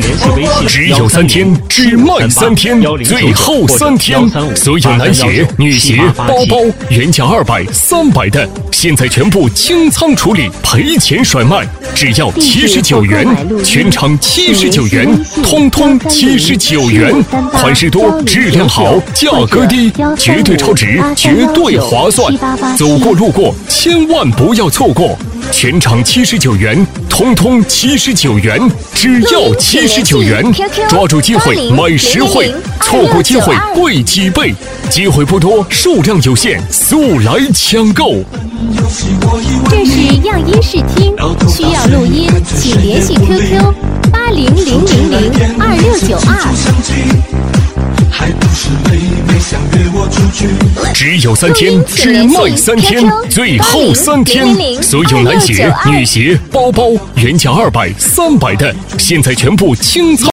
只有3天，只卖3天，最后3天，所有男鞋、女鞋、包包原价200、300的，现在全部清仓处理，赔钱甩卖，只要79元，全场79元，通通79元，款式多，质量好，价格低，绝对超值，绝对划算，走过路过千万不要错过，全场79元，通通79元，只要79元，抓住机会买实惠，错过机会贵几倍，机会不多，数量有限，速来抢购。 这是样音视听，需要录音，请联系 QQ800002。 只有3天，只卖3天，最后3天，所有男鞋、女鞋、包包原价200、300的，现在全部清仓。